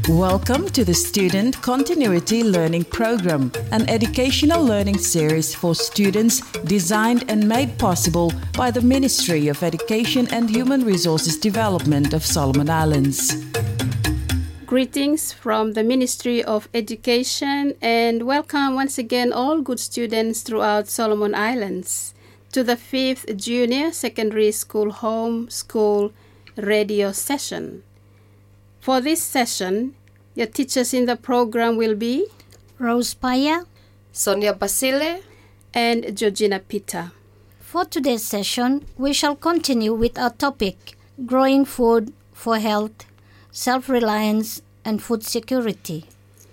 Welcome to the Student Continuity Learning Program, an educational learning series for students designed and made possible by the Ministry of Education and Human Resources Development of Solomon Islands. Greetings from the Ministry of Education and welcome once again all good students throughout Solomon Islands to the 5th Junior Secondary School Home School radio session. For this session, your teachers in the program will be Rose Paya, Sonia Basile, and Georgina Peter. For today's session, we shall continue with our topic, Growing Food for Health, Self-Reliance, and Food Security.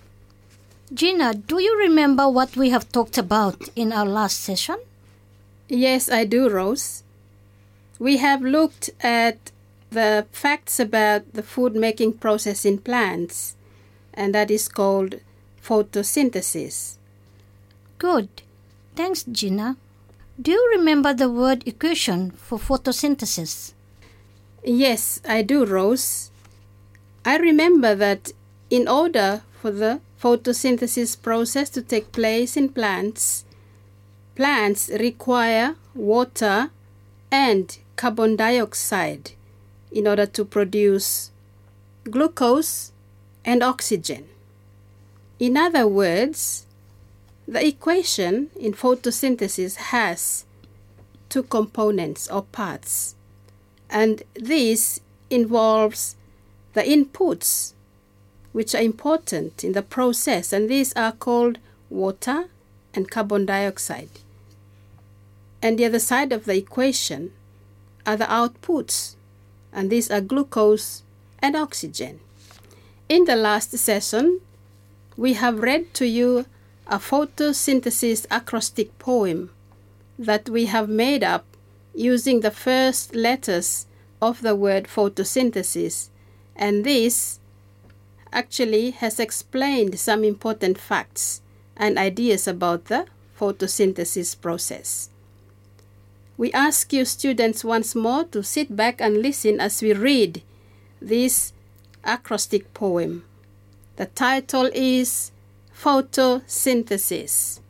Gina, do you remember what we have talked about in our last session? Yes, I do, Rose. We have looked at the facts about the food-making process in plants, and that is called photosynthesis. Good. Thanks, Gina. Do you remember the word equation for photosynthesis? Yes, I do, Rose. I remember that in order for the photosynthesis process to take place in plants, plants require water and carbon dioxide in order to produce glucose and oxygen. In other words, the equation in photosynthesis has two components or parts, and this involves the inputs which are important in the process, and these are called water and carbon dioxide. And the other side of the equation are the outputs, and these are glucose and oxygen. In the last session, we have read to you a photosynthesis acrostic poem that we have made up using the first letters of the word photosynthesis, and this actually has explained some important facts and ideas about the photosynthesis process. We ask you students once more to sit back and listen as we read this acrostic poem. The title is Photosynthesis.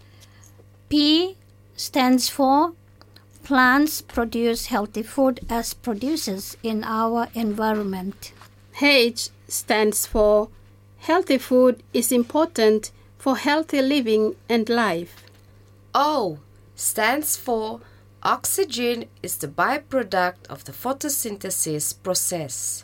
P stands for plants produce healthy food as producers in our environment. H stands for healthy food is important for healthy living and life. O stands for oxygen is the byproduct of the photosynthesis process.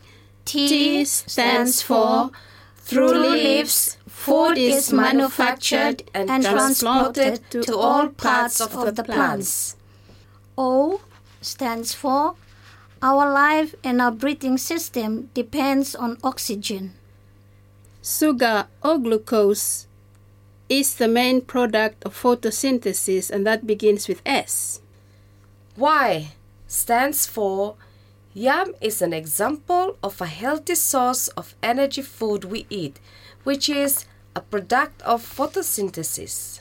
T stands for through leaves, food is manufactured and transported to all parts of the plants. O stands for our life and our breathing system depends on oxygen. Sugar or glucose is the main product of photosynthesis, and that begins with S. Y stands for yam is an example of a healthy source of energy food we eat, which is a product of photosynthesis.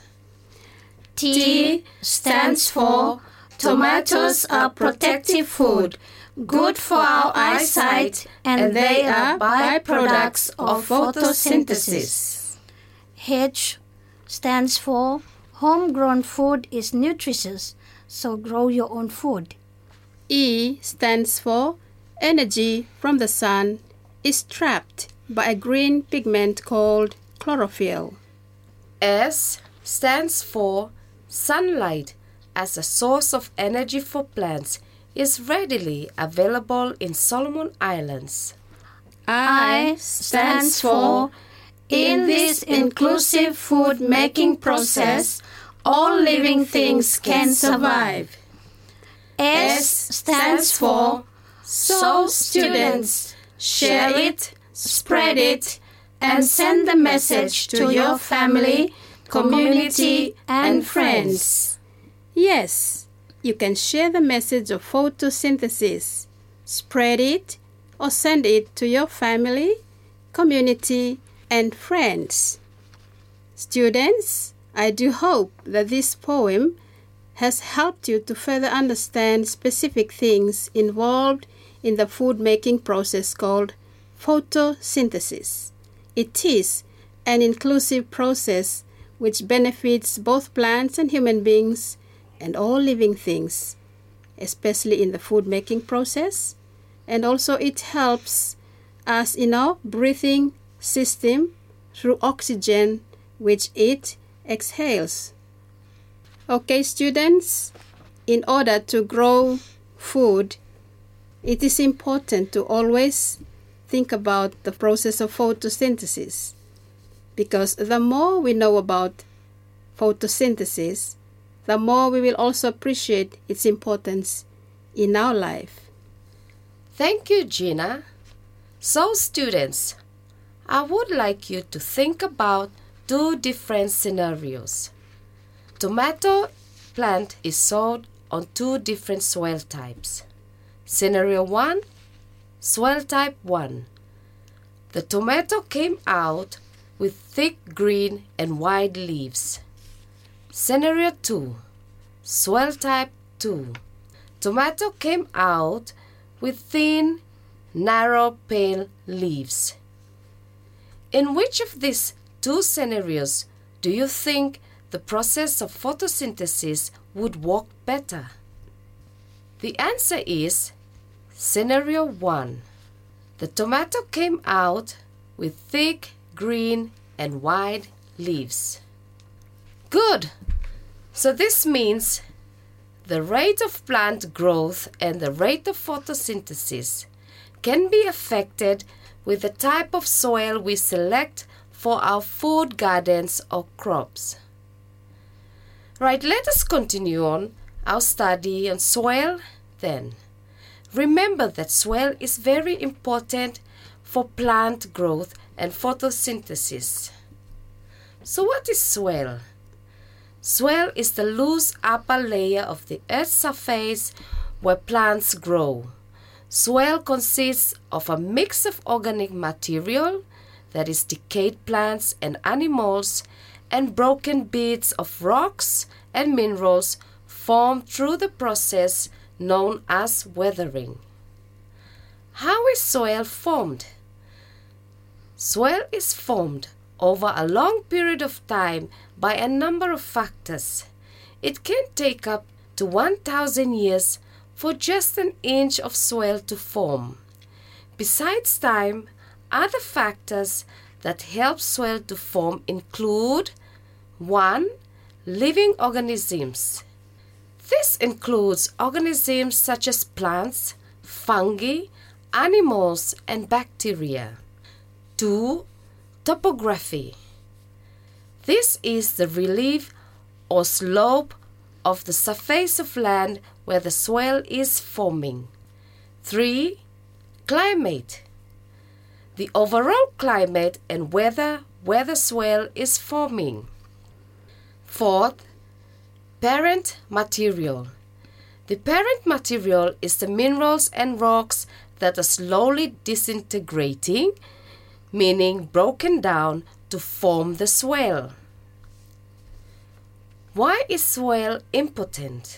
T stands for tomatoes are protective food, good for our eyesight, and they are byproducts of photosynthesis. H stands for homegrown food is nutritious, so grow your own food. E stands for energy from the sun is trapped by a green pigment called chlorophyll. S stands for sunlight as a source of energy for plants is readily available in Solomon Islands. I stands for in this inclusive food making process, all living things can survive. S stands for so students share it, spread it, and send the message to your family, community, and friends. Yes, you can share the message of photosynthesis, spread it, or send it to your family, community, and friends. Students, I do hope that this poem has helped you to further understand specific things involved in the food-making process called photosynthesis. It is an inclusive process which benefits both plants and human beings and all living things, especially in the food-making process. And also it helps us in our breathing system through oxygen which it exhales. Okay, students, in order to grow food, it is important to always think about the process of photosynthesis, because the more we know about photosynthesis, the more we will also appreciate its importance in our life. Thank you, Gina. So, students, I would like you to think about two different scenarios. Tomato plant is sown on two different soil types. Scenario 1, soil type 1. The tomato came out with thick green and wide leaves. Scenario 2, soil type 2. Tomato came out with thin, narrow, pale leaves. In which of these two scenarios do you think the process of photosynthesis would work better? The answer is Scenario 1. The tomato came out with thick, green, and wide leaves. Good! So this means the rate of plant growth and the rate of photosynthesis can be affected with the type of soil we select for our food gardens or crops. Right, let us continue on our study on soil then. Remember that soil is very important for plant growth and photosynthesis. So what is soil? Soil is the loose upper layer of the earth's surface where plants grow. Soil consists of a mix of organic material, that is decayed plants and animals, and broken bits of rocks and minerals formed through the process known as weathering. How is soil formed? Soil is formed over a long period of time by a number of factors. It can take up to 1,000 years for just an inch of soil to form. Besides time, other factors that help soil to form include 1. Living organisms. This includes organisms such as plants, fungi, animals, and bacteria. 2. Topography. This is the relief or slope of the surface of land where the soil is forming. 3. Climate. The overall climate and weather where the soil is forming. 4. Parent material. The parent material is the minerals and rocks that are slowly disintegrating, meaning broken down to form the soil. Why is soil important?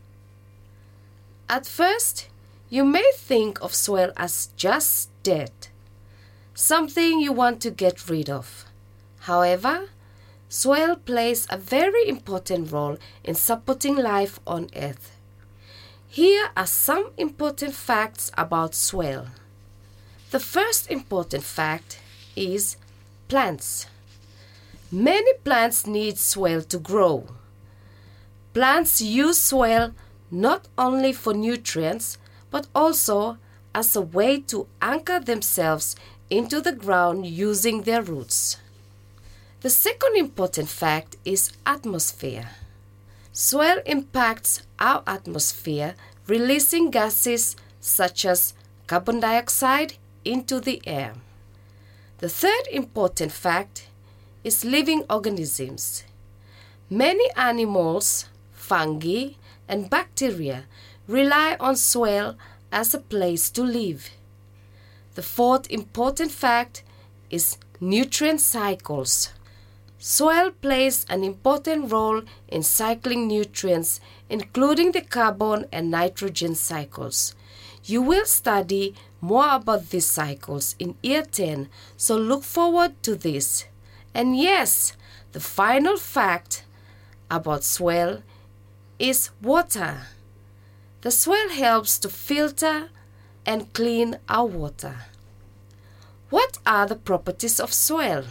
At first, you may think of soil as just dead, something you want to get rid of. However, soil plays a very important role in supporting life on Earth. Here are some important facts about soil. The first important fact is plants. Many plants need soil to grow. Plants use soil not only for nutrients, but also as a way to anchor themselves into the ground using their roots. The second important fact is atmosphere. Soil impacts our atmosphere, releasing gases such as carbon dioxide into the air. The third important fact is living organisms. Many animals, fungi, and bacteria rely on soil as a place to live. The fourth important fact is nutrient cycles. Soil plays an important role in cycling nutrients, including the carbon and nitrogen cycles. You will study more about these cycles in Year 10, so look forward to this. And yes, the final fact about soil is water. The soil helps to filter and clean our water. What are the properties of soil?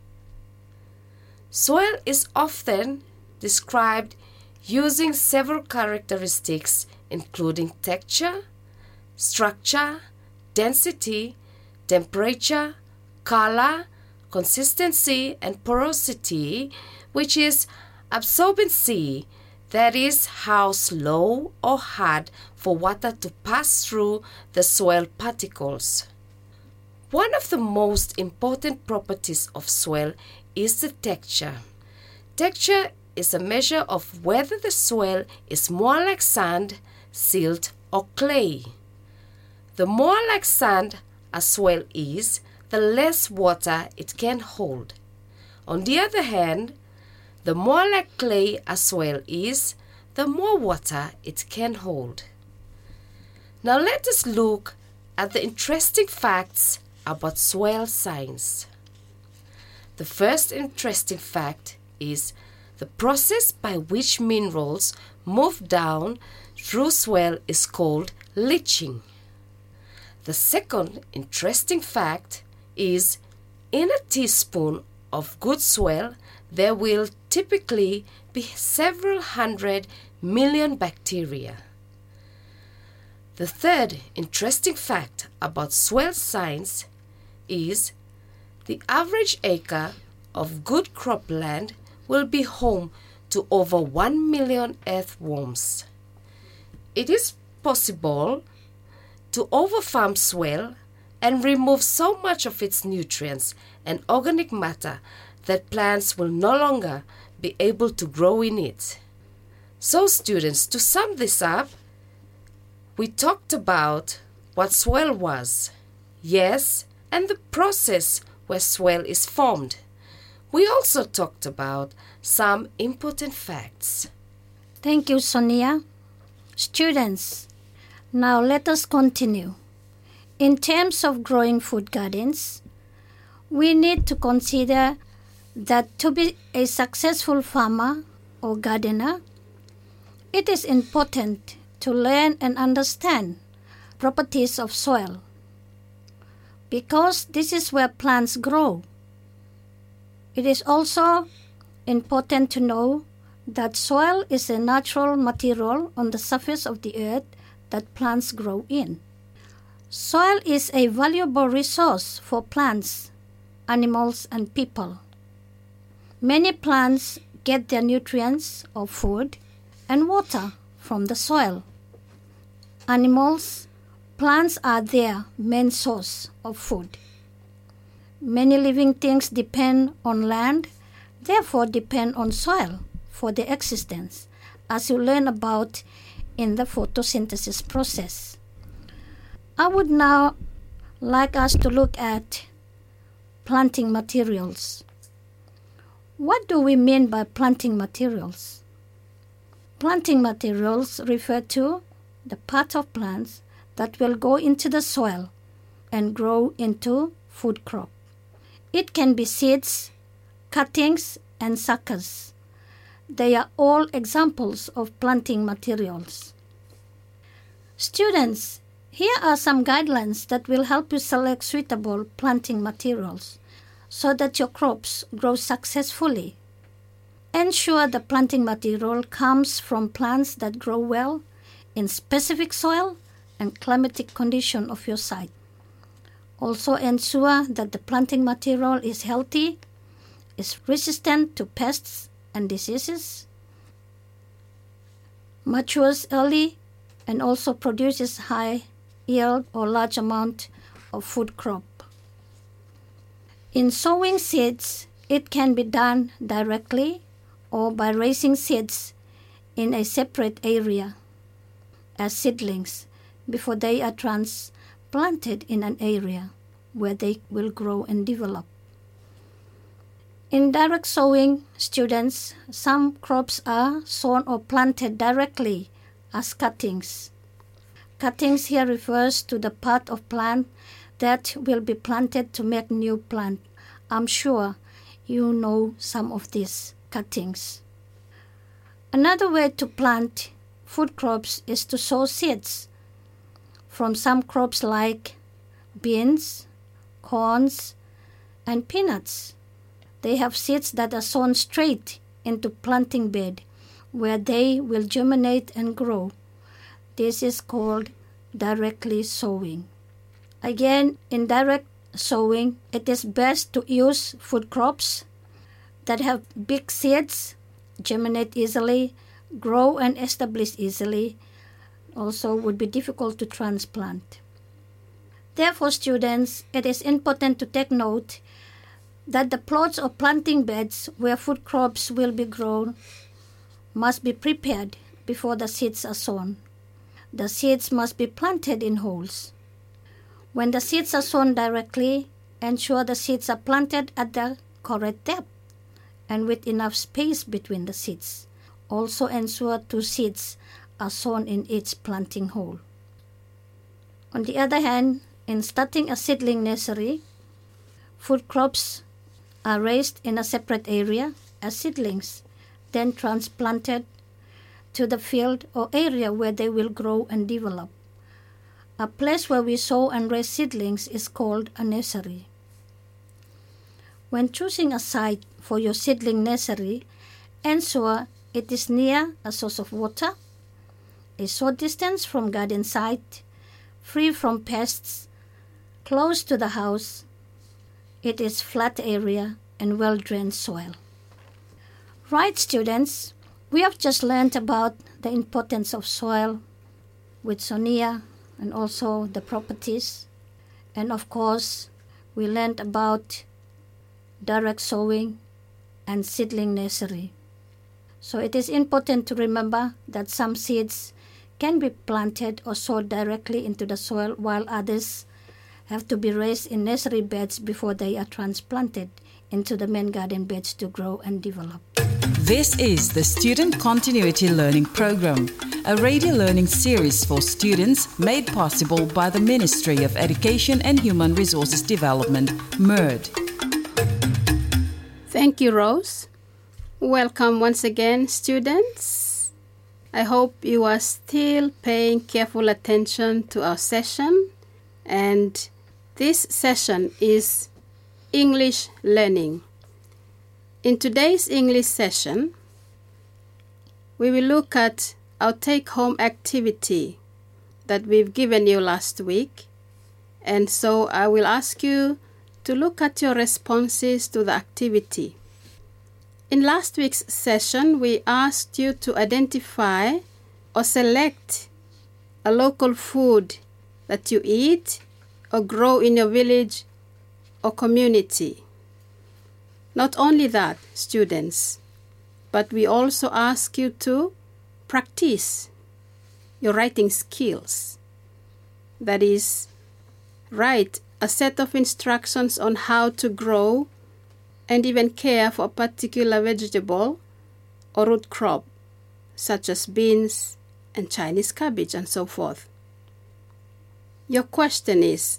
Soil is often described using several characteristics including texture, structure, density, temperature, color, consistency, and porosity, which is absorbency, that is how slow or hard for water to pass through the soil particles. One of the most important properties of soil is the texture. Texture is a measure of whether the soil is more like sand, silt, or clay. The more like sand a soil is, the less water it can hold. On the other hand, the more like clay a soil is, the more water it can hold. Now let us look at the interesting facts about soil science. The first interesting fact is the process by which minerals move down through soil is called leaching. The second interesting fact is in a teaspoon of good soil there will typically be several hundred million bacteria. The third interesting fact about soil science is the average acre of good cropland will be home to over 1 million earthworms. It is possible to overfarm soil and remove so much of its nutrients and organic matter that plants will no longer be able to grow in it. So students, to sum this up, we talked about what soil was, yes, and the process where soil is formed. We also talked about some important facts. Thank you, Sonia. Students, now let us continue. In terms of growing food gardens, we need to consider that to be a successful farmer or gardener, it is important to learn and understand properties of soil, because this is where plants grow. It is also important to know that soil is a natural material on the surface of the earth that plants grow in. Soil is a valuable resource for plants, animals, and people. Many plants get their nutrients or food and water from the soil. Animals, plants are their main source of food. Many living things depend on land, therefore depend on soil for their existence, as you learn about in the photosynthesis process. I would now like us to look at planting materials. What do we mean by planting materials? Planting materials refer to the part of plants that will go into the soil and grow into food crop. It can be seeds, cuttings, and suckers. They are all examples of planting materials. Students, here are some guidelines that will help you select suitable planting materials so that your crops grow successfully. Ensure the planting material comes from plants that grow well in specific soil and climatic condition of your site. Also ensure that the planting material is healthy, is resistant to pests and diseases, matures early, and also produces high yield or large amount of food crop. In sowing seeds, it can be done directly or by raising seeds in a separate area as seedlings before they are transplanted in an area where they will grow and develop. In direct sowing, students, some crops are sown or planted directly as cuttings. Cuttings here refers to the part of plant that will be planted to make new plant. I'm sure you know some of these cuttings. Another way to plant food crops is to sow seeds from some crops like beans, corns, and peanuts. They have seeds that are sown straight into planting bed where they will germinate and grow. This is called directly sowing. Again, in direct sowing, it is best to use food crops that have big seeds, germinate easily, grow and establish easily, also would be difficult to transplant. Therefore, students, it is important to take note that the plots or planting beds where food crops will be grown must be prepared before the seeds are sown. The seeds must be planted in holes. When the seeds are sown directly, ensure the seeds are planted at the correct depth and with enough space between the seeds. Also ensure 2 seeds are sown in each planting hole. On the other hand, in starting a seedling nursery, food crops are raised in a separate area as seedlings, then transplanted to the field or area where they will grow and develop. A place where we sow and raise seedlings is called a nursery. When choosing a site for your seedling nursery, ensure it is near a source of water, a short distance from garden site, free from pests, close to the house. It is flat area and well-drained soil. Right, students, we have just learned about the importance of soil with Sonia and also the properties. And of course, we learned about direct sowing and seedling nursery. So it is important to remember that some seeds can be planted or sowed directly into the soil, while others have to be raised in nursery beds before they are transplanted into the main garden beds to grow and develop. This is the Student Continuity Learning Program, a radio learning series for students made possible by the Ministry of Education and Human Resources Development, MERD. Thank you, Rose. Welcome once again, students. I hope you are still paying careful attention to our session, and this session is English learning. In today's English session, we will look at our take-home activity that we've given you last week, and so I will ask you to look at your responses to the activity. In last week's session, we asked you to identify or select a local food that you eat or grow in your village or community. Not only that, students, but we also ask you to practice your writing skills. That is, write a set of instructions on how to grow and even care for a particular vegetable or root crop, such as beans and Chinese cabbage and so forth. Your question is,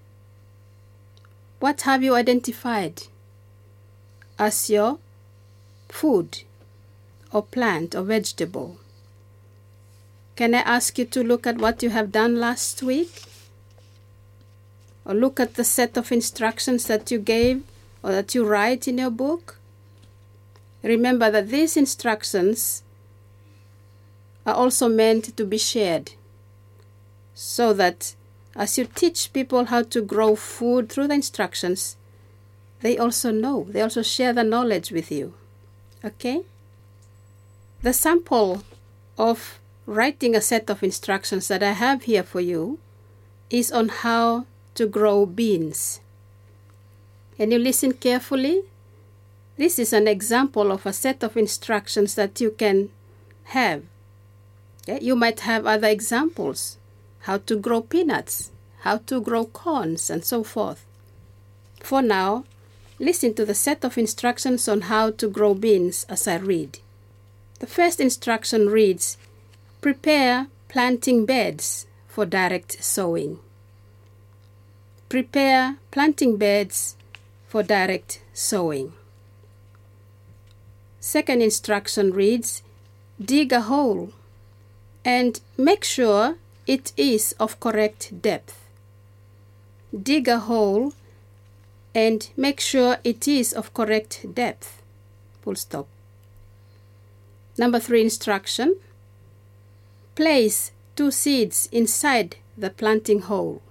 what have you identified as your food or plant or vegetable? Can I ask you to look at what you have done last week? Or look at the set of instructions that you gave or that you write in your book? Remember that these instructions are also meant to be shared, so that as you teach people how to grow food through the instructions, they also know, they also share the knowledge with you. Okay? The sample of writing a set of instructions that I have here for you is on how to grow beans. Can you listen carefully? This is an example of a set of instructions that you can have. Okay? You might have other examples. How to grow peanuts, how to grow corns, and so forth. For now, listen to the set of instructions on how to grow beans as I read. The first instruction reads, prepare planting beds for for direct sowing. Prepare planting beds for direct sowing. Second instruction reads, dig a hole and make sure it is of correct depth. Dig a hole and make sure it is of correct depth. Full stop. Number 3 instruction. Place 2 seeds inside the planting hole.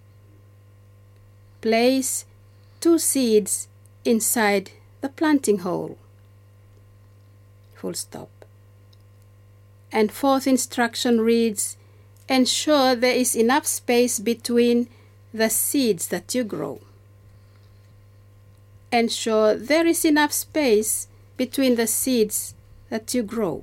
Place 2 seeds inside the planting hole. Full stop. And 4th instruction reads, ensure there is enough space between the seeds that you grow. Ensure there is enough space between the seeds that you grow.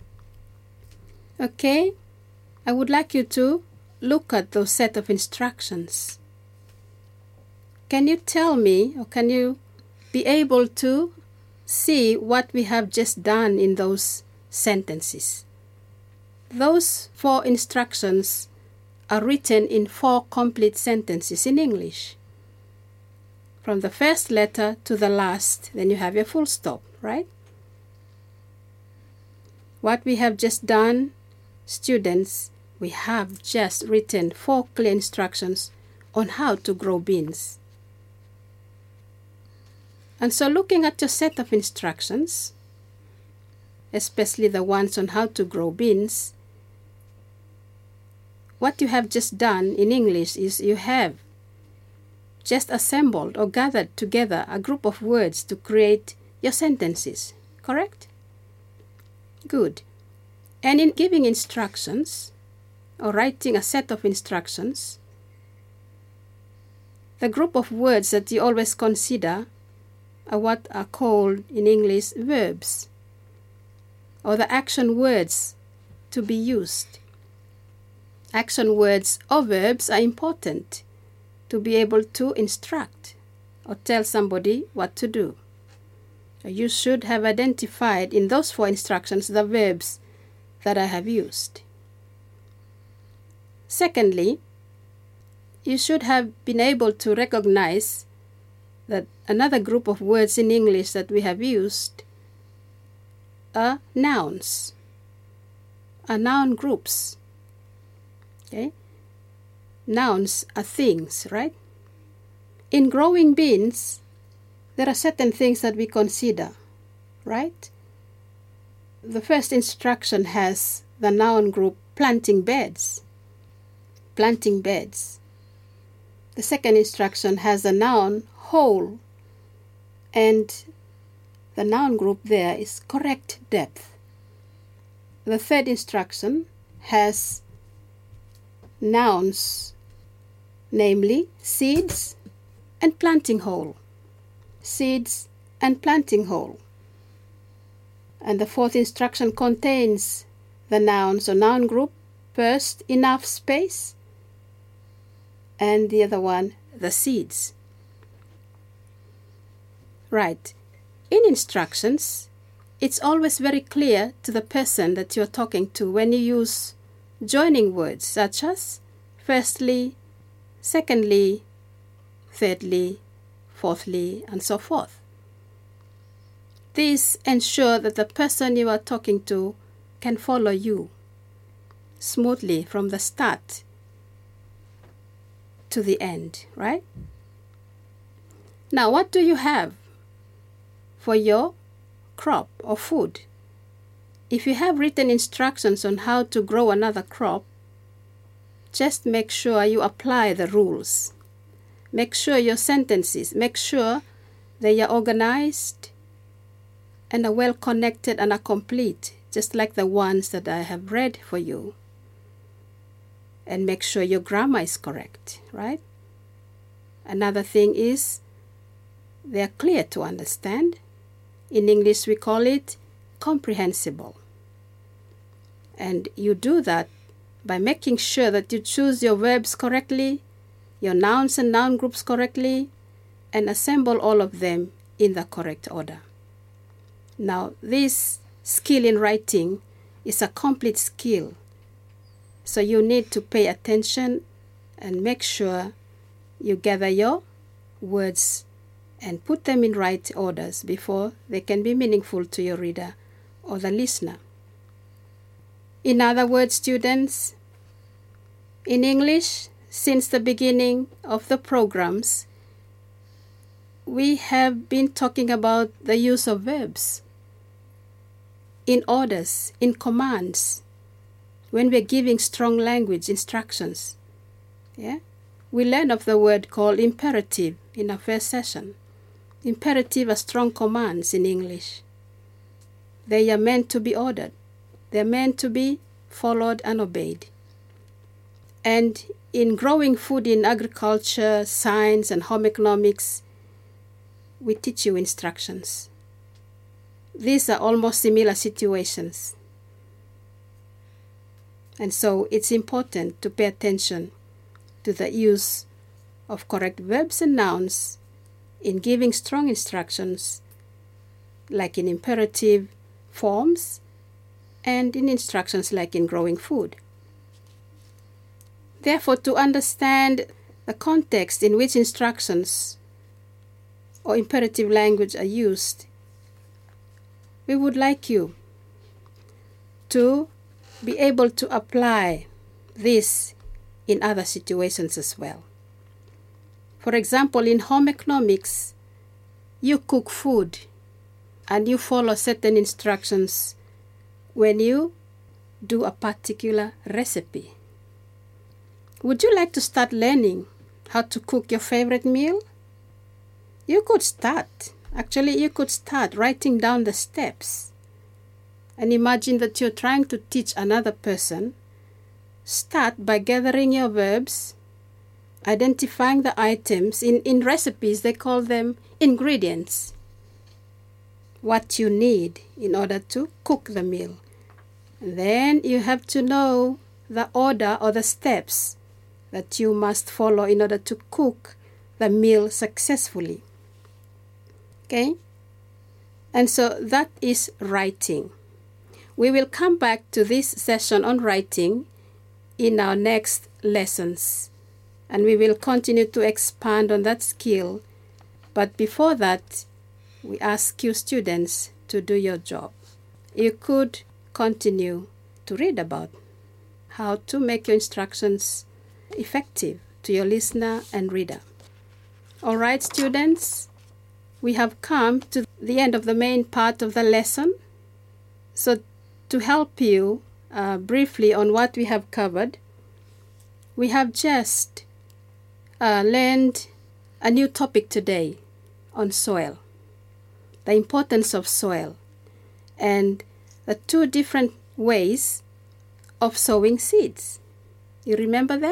Okay, I would like you to look at those set of instructions. Can you tell me, or can you be able to see what we have just done in those sentences? Those 4 instructions are written in 4 complete sentences in English. From the first letter to the last, then you have your full stop, right? What we have just done, students, we have just written 4 clear instructions on how to grow beans. And so looking at your set of instructions, especially the ones on how to grow beans, what you have just done in English is you have just assembled or gathered together a group of words to create your sentences, correct? Good. And in giving instructions or writing a set of instructions, the group of words that you always consider are what are called in English verbs, or the action words to be used. Action words or verbs are important to be able to instruct or tell somebody what to do. You should have identified in those 4 instructions the verbs that I have used. Secondly, you should have been able to recognize that another group of words in English that we have used are nouns, are noun groups. Okay? Nouns are things, right? In growing beans, there are certain things that we consider, right? The first instruction has the noun group planting beds. Planting beds. The second instruction has the noun hole, and the noun group there is correct depth. The third instruction has nouns, namely seeds and planting hole. Seeds and planting hole. And the 4th instruction contains the nouns or noun group, first enough space, and the other one the seeds. Right. In instructions, it's always very clear to the person that you're talking to when you use joining words such as firstly, secondly, thirdly, fourthly, and so forth. These ensure that the person you are talking to can follow you smoothly from the start to the end, right? Now, what do you have for your crop or food? If you have written instructions on how to grow another crop, just make sure you apply the rules. Make sure your sentences, make sure they are organized and are well connected and are complete, just like the ones that I have read for you. And make sure your grammar is correct, right? Another thing is they are clear to understand. In English, we call it comprehensible. And you do that by making sure that you choose your verbs correctly, your nouns and noun groups correctly, and assemble all of them in the correct order. Now, this skill in writing is a complete skill. So you need to pay attention and make sure you gather your words and put them in right orders before they can be meaningful to your reader or the listener. In other words, students, in English, since the beginning of the programs, we have been talking about the use of verbs in orders, in commands, when we're giving strong language instructions. We learned of the word called imperative in our first session. Imperative are strong commands in English. They are meant to be ordered. They're meant to be followed and obeyed. And in growing food in agriculture, science, and home economics, we teach you instructions. These are almost similar situations. And so it's important to pay attention to the use of correct verbs and nouns in giving strong instructions, like in imperative forms and in instructions like in growing food. Therefore, to understand the context in which instructions or imperative language are used, we would like you to be able to apply this in other situations as well. For example, in home economics, you cook food and you follow certain instructions when you do a particular recipe. Would you like to start learning how to cook your favorite meal? You could start writing down the steps. And imagine that you're trying to teach another person. Start by gathering your verbs, identifying the items. In recipes, they call them ingredients. What you need in order to cook the meal. And then you have to know the order or the steps that you must follow in order to cook the meal successfully. Okay? And so that is writing. We will come back to this session on writing in our next lessons. And we will continue to expand on that skill. But before that, we ask you students to do your job. You could continue to read about how to make your instructions effective to your listener and reader. All right, students, we have come to the end of the main part of the lesson. So to help you briefly on what we have covered, we have just learned a new topic today on soil, the importance of soil, and the two different ways of sowing seeds. You remember them?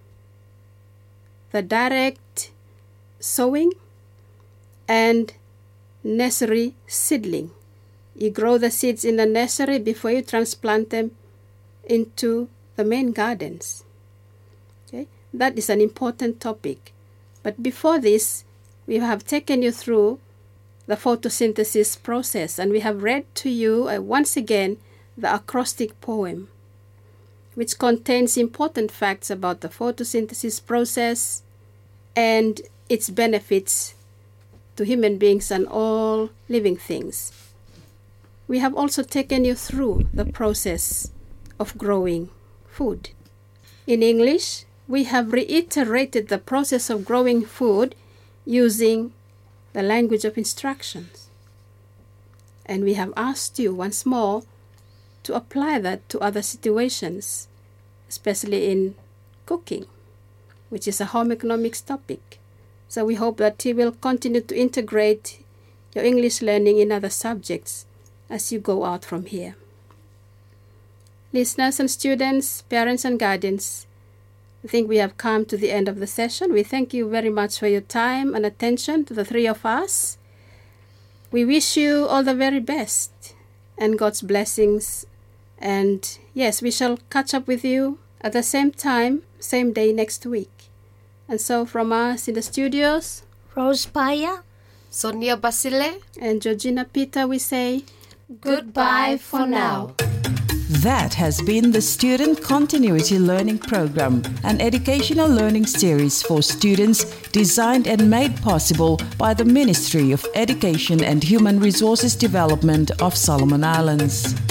The direct sowing and nursery seedling. You grow the seeds in the nursery before you transplant them into the main gardens. Okay? That is an important topic. But before this, we have taken you through the photosynthesis process, and we have read to you once again the acrostic poem, which contains important facts about the photosynthesis process and its benefits to human beings and all living things. We have also taken you through the process of growing food. In English, we have reiterated the process of growing food using the language of instructions. And we have asked you once more to apply that to other situations, especially in cooking, which is a home economics topic. So we hope that you will continue to integrate your English learning in other subjects as you go out from here. Listeners and students, parents and guardians, I think we have come to the end of the session. We thank you very much for your time and attention to the three of us. We wish you all the very best and God's blessings. And yes, we shall catch up with you at the same time, same day next week. And so from us in the studios, Rose Paya, Sonia Basile, and Georgina Peter, we say goodbye for now. That has been the Student Continuity Learning Program, an educational learning series for students designed and made possible by the Ministry of Education and Human Resources Development of Solomon Islands.